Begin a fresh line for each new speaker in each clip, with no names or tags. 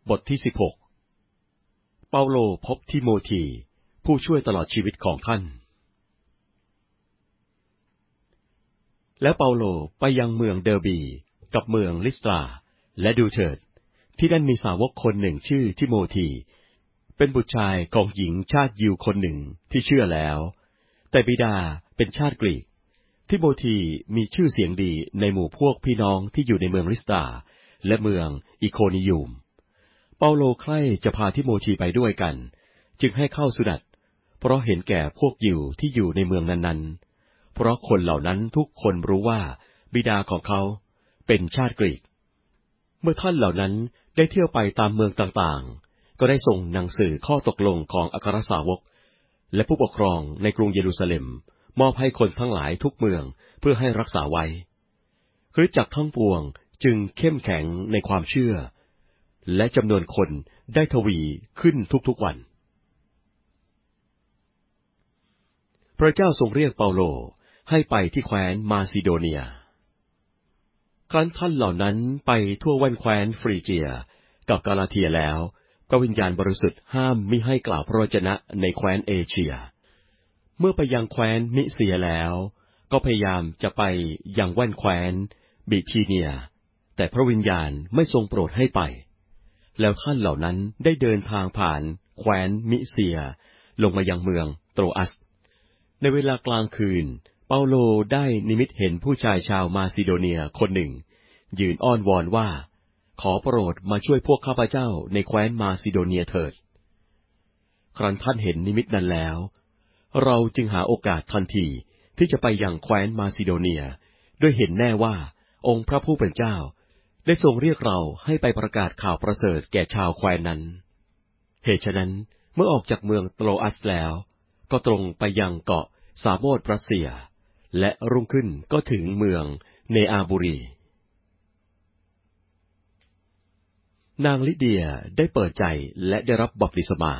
บทที่16เปาโลพบทิโมธีผู้ช่วยตลอดชีวิตของท่านแล้วเปาโลไปยังเมืองเดอร์บีกับเมืองลิสตราและดูเถิดที่นั่นมีสาวกคนหนึ่งชื่อทิโมธีเป็นบุตรชายของหญิงชาติยิวคนหนึ่งที่เชื่อแล้วแต่บิดาเป็นชาติกรีกทิโมธีมีชื่อเสียงดีในหมู่พวกพี่น้องที่อยู่ในเมืองลิสตราและเมืองอิโคนิยูมเปาโลใคร่จะพาทิโมธีไปด้วยกันจึงให้เข้าสุนัตเพราะเห็นแก่พวกยิวที่อยู่ในเมืองนั้นๆเพราะคนเหล่านั้นทุกคนรู้ว่าบิดาของเขาเป็นชาติกรีกเมื่อท่านเหล่านั้นได้เที่ยวไปตามเมืองต่างๆก็ได้ส่งหนังสือข้อตกลงของอัครสาวกและผู้ปกครองในกรุงเยรูซาเล็มมอบให้คนทั้งหลายทุกเมืองเพื่อให้รักษาไว้คริสตจักรทั้งปวงจึงเข้มแข็งในความเชื่อและจำนวนคนได้ทวีขึ้นทุกๆวันพระเจ้าทรงเรียกเปาโลให้ไปที่แคว้นมาซิโดเนียครั้นท่านเหล่านั้นไปทั่วแว่นแคว้นฟรีเจียกับกาลาเทียแล้วพระวิญญาณบริสุทธิ์ห้ามมิให้กล่าวพระวจนะในแคว้นเอเชียเมื่อไปยังแคว้นมิเซียแล้วก็พยายามจะไปยังแว่นแคว้นบิทีเนียแต่พระวิญญาณไม่ทรงโปรดให้ไปแล้วท่านเหล่านั้นได้เดินทางผ่านแคว้นมิเซียลงมายังเมืองโตรอัสในเวลากลางคืนเปาโลได้นิมิตเห็นผู้ชายชาวมาซิโดเนียคนหนึ่งยืนอ้อนวอนว่าขอโปรดมาช่วยพวกข้าพเจ้าในแคว้นมาซิโดเนียเถิดครั้นท่านเห็นนิมิตนั้นแล้วเราจึงหาโอกาสทันทีที่จะไปยังแคว้นมาซิโดเนียด้วยเห็นแน่ว่าองค์พระผู้เป็นเจ้าได้ทรงเรียกเราให้ไปประกาศข่าวประเสริฐแก่ชาวแคว้นนั้นเหตุฉะนั้นเมื่อออกจากเมืองโตรอัสแล้วก็ตรงไปยังเกาะซาโมดรัสเซียและรุ่งขึ้นก็ถึงเมืองเนอาบุรีนางลิเดียได้เปิดใจและได้รับบัพติศมา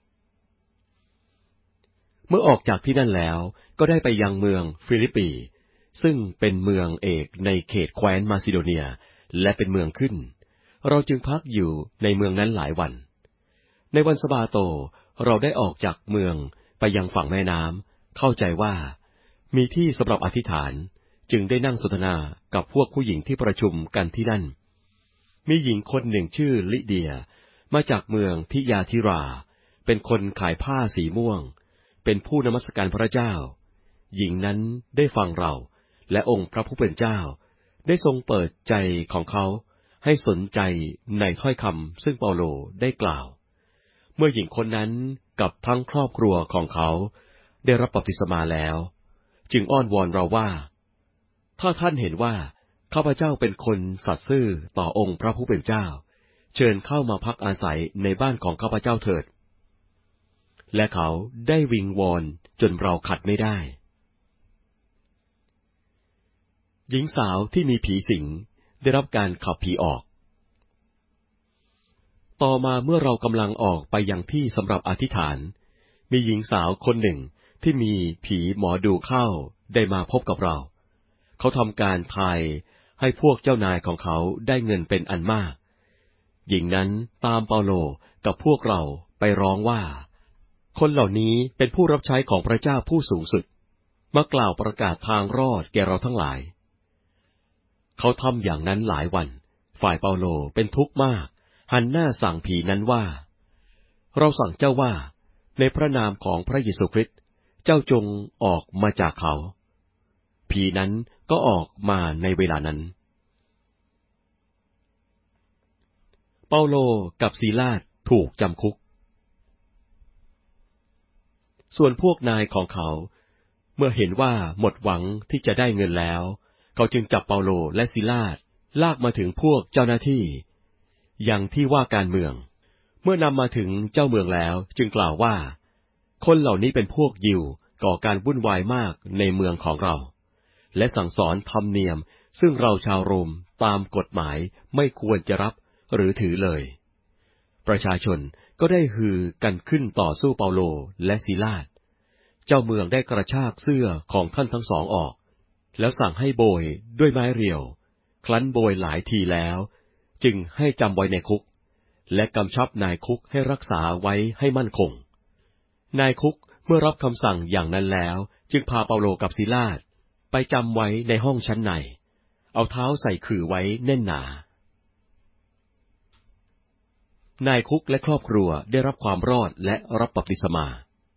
เมื่อออกจากที่นั่นแล้วก็ได้ไปยังเมืองฟิลิปปีซึ่งเป็นเมืองเอกในเขตแคว้นมาซิโดเนียและเป็นเมืองขึ้นเราจึงพักอยู่ในเมืองนั้นหลายวันในวันสะบาโตเราได้ออกจากเมืองไปยังฝั่งแม่น้ำเข้าใจว่ามีที่สำหรับอธิษฐานจึงได้นั่งสนทนากับพวกผู้หญิงที่ประชุมกันที่นั่นมีหญิงคนหนึ่งชื่อลิเดียมาจากเมืองทิยาธิราเป็นคนขายผ้าสีม่วงเป็นผู้นมัสการพระเจ้าหญิงนั้นได้ฟังเราและองค์พระผู้เป็นเจ้าได้ทรงเปิดใจของเขาให้สนใจในถ้อยคำซึ่งเปาโลได้กล่าวเมื่อหญิงคนนั้นกับทั้งครอบครัวของเขาได้รับบัพติศมาแล้วจึงอ้อนวอนเราว่าถ้าท่านเห็นว่าข้าพเจ้าเป็นคนสัตย์ซื่อต่อองค์พระผู้เป็นเจ้าเชิญเข้ามาพักอาศัยในบ้านของข้าพเจ้าเถิดและเขาได้วิงวอนจนเราขัดไม่ได้หญิงสาวที่มีผีสิงได้รับการขับผีออกต่อมาเมื่อเรากำลังออกไปยังที่สำหรับอธิษฐานมีหญิงสาวคนหนึ่งที่มีผีหมอดูเข้าได้มาพบกับเราเขาทำการทายให้พวกเจ้านายของเขาได้เงินเป็นอันมากหญิงนั้นตามเปาโลกับพวกเราไปร้องว่าคนเหล่านี้เป็นผู้รับใช้ของพระเจ้าผู้สูงสุดมากล่าวประกาศทางรอดแก่เราทั้งหลายเขาทำอย่างนั้นหลายวันฝ่ายเปาโลเป็นทุกข์มากหันหน้าสั่งผีนั้นว่าเราสั่งเจ้าว่าในพระนามของพระเยซูคริสต์เจ้าจงออกมาจากเขาผีนั้นก็ออกมาในเวลานั้นเปาโลกับซีลาสถูกจำคุกส่วนพวกนายของเขาเมื่อเห็นว่าหมดหวังที่จะได้เงินแล้วเขาจึงจับเปาโลและซีลาสลากมาถึงพวกเจ้าหน้าที่ยังที่ว่าการเมืองเมื่อนำมาถึงเจ้าเมืองแล้วจึงกล่าวว่าคนเหล่านี้เป็นพวกยิวก่อการวุ่นวายมากในเมืองของเราและสั่งสอนธรรมเนียมซึ่งเราชาวโรมตามกฎหมายไม่ควรจะรับหรือถือเลยประชาชนก็ได้ฮือกันขึ้นต่อสู้เปาโลและซีลาสเจ้าเมืองได้กระชากเสื้อของท่านทั้งสองออกแล้วสั่งให้โบยด้วยไม้เรียวครั้นโบยหลายทีแล้วจึงให้จำไว้ในคุกและกำชับนายคุกให้รักษาไว้ให้มั่นคงนายคุกเมื่อรับคำสั่งอย่างนั้นแล้วจึงพาเปาโลกับซีลาสไปจำไว้ในห้องชั้นในเอาเท้าใส่ขื่อไว้แน่นหนานายคุกและครอบครัวได้รับความรอดและรับบัพติศมา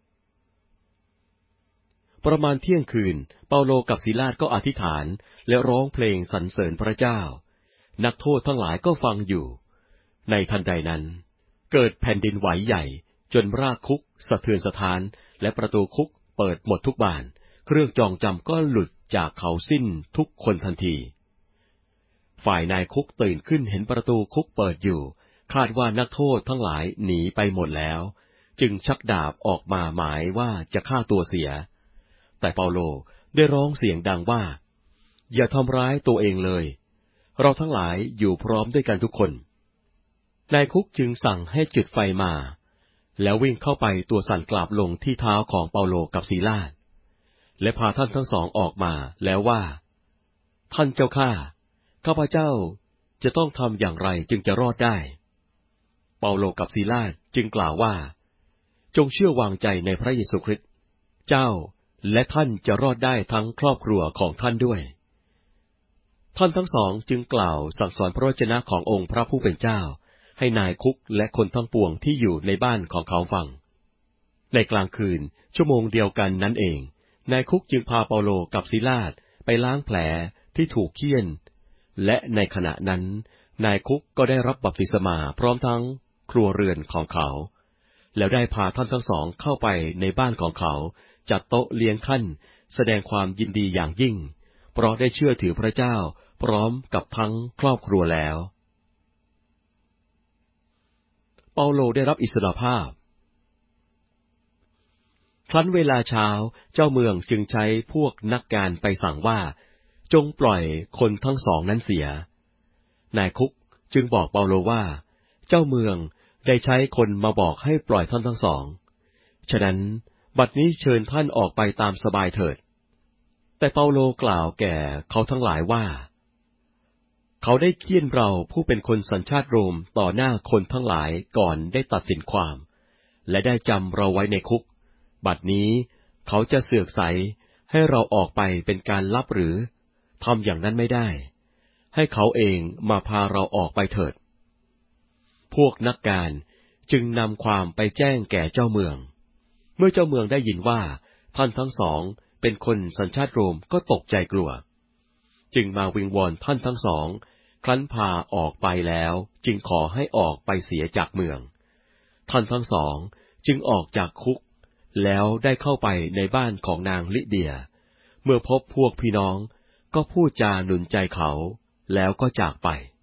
ประมาณเที่ยงคืนเปาโลกับซีลาสก็อธิษฐานและร้องเพลงสรรเสริญพระเจ้านักโทษทั้งหลายก็ฟังอยู่ในทันใดนั้นเกิดแผ่นดินไหวใหญ่จนรากคุกสะเทือนสะท้านและประตูคุกเปิดหมดทุกบานเครื่องจองจำก็หลุดจากเขาสิ้นทุกคนทันทีฝ่ายนายคุกตื่นขึ้นเห็นประตูคุกเปิดอยู่คาดว่านักโทษทั้งหลายหนีไปหมดแล้วจึงชักดาบออกมาหมายว่าจะฆ่าตัวเสียแต่เปาโลได้ร้องเสียงดังว่าอย่าทำร้ายตัวเองเลยเราทั้งหลายอยู่พร้อมด้วยกันทุกคนนายคุกจึงสั่งให้จุดไฟมาแล้ววิ่งเข้าไปตัวสั่นกราบลงที่เท้าของเปาโลกับซีลาสและพาท่านทั้งสองออกมาแล้วว่าท่านเจ้าข้าพเจ้าจะต้องทำอย่างไรจึงจะรอดได้เปาโลกับซีลาสจึงกล่าวว่าจงเชื่อวางใจในพระเยซูคริสต์เจ้าและท่านจะรอดได้ทั้งครอบครัวของท่านด้วยท่านทั้งสองจึงกล่าวสั่งสอนพระวจนะขององค์พระผู้เป็นเจ้าให้นายคุกและคนทั้งปวงที่อยู่ในบ้านของเขาฟังในกลางคืนชั่วโมงเดียวกันนั้นเองนายคุกจึงพาเปาโลกับซีลาสไปล้างแผลที่ถูกเฆี่ยนและในขณะนั้นนายคุกก็ได้รับบัพติศมาพร้อมทั้งครัวเรือนของเขาแล้วได้พาท่านทั้งสองเข้าไปในบ้านของเขาจัดโต๊ะเลี้ยงท่านแสดงความยินดีอย่างยิ่งเพราะได้เชื่อถือพระเจ้าพร้อมกับทั้งครอบครัวแล้วเปาโลได้รับอิสรภาพครั้นเวลาเช้าเจ้าเมืองจึงใช้พวกนักการไปสั่งว่าจงปล่อยคนทั้งสองนั้นเสียนายคุกจึงบอกเปาโลว่าเจ้าเมืองได้ใช้คนมาบอกให้ปล่อยท่านทั้งสองฉะนั้นบัดนี้เชิญท่านออกไปตามสบายเถิดแต่เปาโลกล่าวแก่เขาทั้งหลายว่าเขาได้เฆี่ยนเราผู้เป็นคนสัญชาติโรมต่อหน้าคนทั้งหลายก่อนได้ตัดสินความและได้จำเราไว้ในคุกบัดนี้เขาจะเสือกใสให้เราออกไปเป็นการลับหรือทำอย่างนั้นไม่ได้ให้เขาเองมาพาเราออกไปเถิดพวกนักการจึงนำความไปแจ้งแก่เจ้าเมืองเมื่อเจ้าเมืองได้ยินว่าท่านทั้งสองเป็นคนสัญชาติโรมก็ตกใจกลัวจึงมาวิงวอนท่านทั้งสองครั้นพาออกไปแล้วจึงขอให้ออกไปเสียจากเมืองท่านทั้งสองจึงออกจากคุกแล้วได้เข้าไปในบ้านของนางลิเดียเมื่อพบพวกพี่น้องก็พูดจาหนุนใจเขาแล้วก็จากไป